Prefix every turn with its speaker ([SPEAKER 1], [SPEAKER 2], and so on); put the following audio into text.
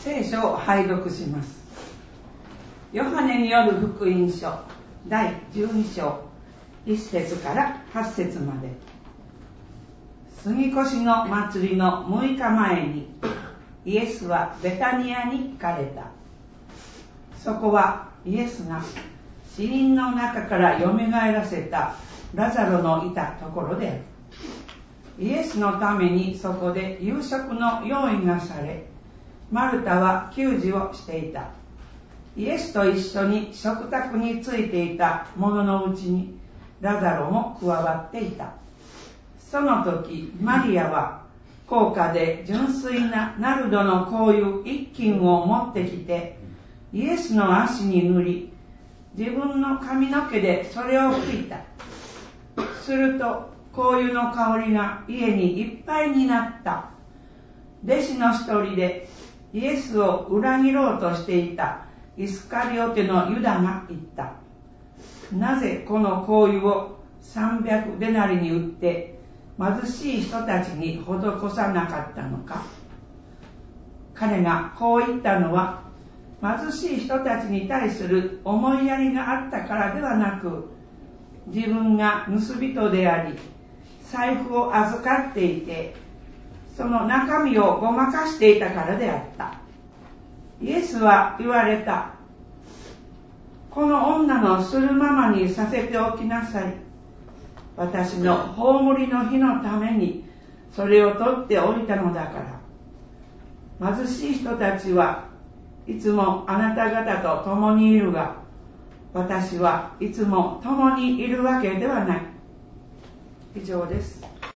[SPEAKER 1] 聖書を拝読します。ヨハネによる福音書第12章1節から8節まで。杉越の祭りの6日前にイエスはベタニアに行かれた。そこはイエスが死人の中からよみがえらせたラザロのいたところである。イエスのためにそこで夕食の用意がされ、マルタは給仕をしていた。イエスと一緒に食卓についていた者のうちにラザロも加わっていた。その時マリアは高価で純粋なナルドの香油一斤を持ってきて、イエスの足に塗り、自分の髪の毛でそれを拭いた。すると香油の香りが家にいっぱいになった。弟子の一人でイエスを裏切ろうとしていたイスカリオテのユダが言った。なぜこの香油を300デナリに売って貧しい人たちに施さなかったのか。彼がこう言ったのは、貧しい人たちに対する思いやりがあったからではなく、自分が盗人であり、財布を預かっていて、その中身をごまかしていたからであった。イエスは言われた。この女のするままにさせておきなさい。私の葬りの日のためにそれを取っておいたのだから。貧しい人たちはいつもあなた方と共にいるが、私はいつも共にいるわけではない。以上です。